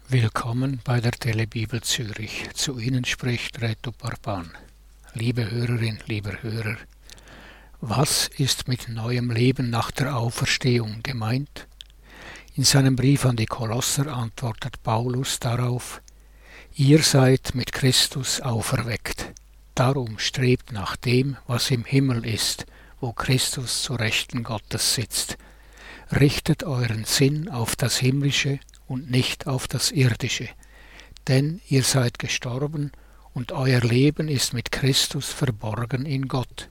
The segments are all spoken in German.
Willkommen bei der Telebibel Zürich. Zu Ihnen spricht Reto Barban. Liebe Hörerin, lieber Hörer, was ist mit neuem Leben nach der Auferstehung gemeint? In seinem Brief an die Kolosser antwortet Paulus darauf: Ihr seid mit Christus auferweckt. Darum strebt nach dem, was im Himmel ist, wo Christus zu Rechten Gottes sitzt. Richtet euren Sinn auf das Himmlische und nicht auf das Irdische. Denn ihr seid gestorben und euer Leben ist mit Christus verborgen in Gott.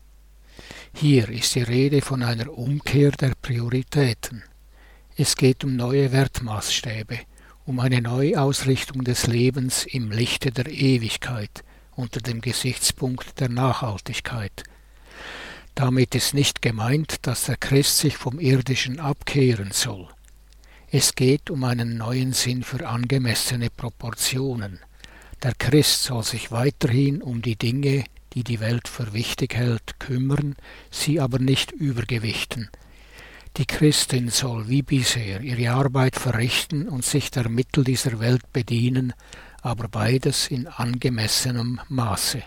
Hier ist die Rede von einer Umkehr der Prioritäten. Es geht um neue Wertmaßstäbe, um eine Neuausrichtung des Lebens im Lichte der Ewigkeit unter dem Gesichtspunkt der Nachhaltigkeit. Damit ist nicht gemeint, dass der Christ sich vom Irdischen abkehren soll. Es geht um einen neuen Sinn für angemessene Proportionen. Der Christ soll sich weiterhin um die Dinge, die die Welt für wichtig hält, kümmern, sie aber nicht übergewichten. Die Christin soll wie bisher ihre Arbeit verrichten und sich der Mittel dieser Welt bedienen, aber beides in angemessenem Maße.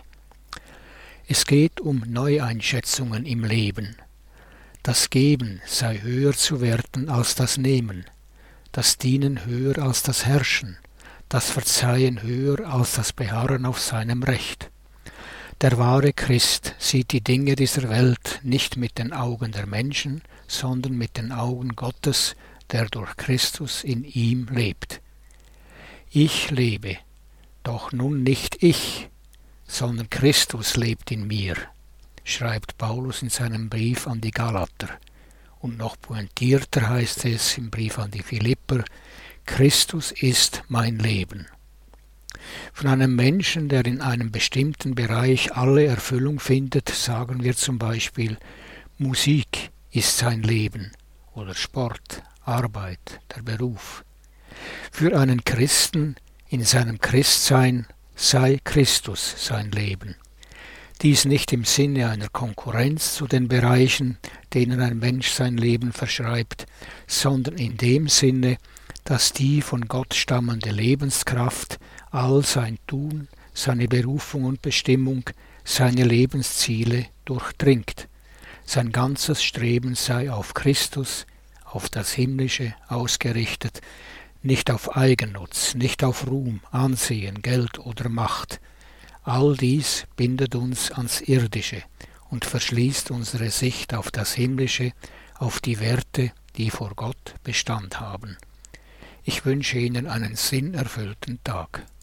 Es geht um Neueinschätzungen im Leben. Das Geben sei höher zu werten als das Nehmen, das Dienen höher als das Herrschen, das Verzeihen höher als das Beharren auf seinem Recht. Der wahre Christ sieht die Dinge dieser Welt nicht mit den Augen der Menschen, sondern mit den Augen Gottes, der durch Christus in ihm lebt. Ich lebe, doch nun nicht ich, sondern Christus lebt in mir, schreibt Paulus in seinem Brief an die Galater. Und noch pointierter heißt es im Brief an die Philipper: Christus ist mein Leben. Von einem Menschen, der in einem bestimmten Bereich alle Erfüllung findet, sagen wir zum Beispiel: Musik ist sein Leben oder Sport, Arbeit, der Beruf. Für einen Christen in seinem Christsein sei Christus sein Leben. Dies nicht im Sinne einer Konkurrenz zu den Bereichen, denen ein Mensch sein Leben verschreibt, sondern in dem Sinne, dass die von Gott stammende Lebenskraft all sein Tun, seine Berufung und Bestimmung, seine Lebensziele durchdringt. Sein ganzes Streben sei auf Christus, auf das Himmlische ausgerichtet, nicht auf Eigennutz, nicht auf Ruhm, Ansehen, Geld oder Macht. All dies bindet uns ans Irdische und verschließt unsere Sicht auf das Himmlische, auf die Werte, die vor Gott Bestand haben. Ich wünsche Ihnen einen sinnerfüllten Tag.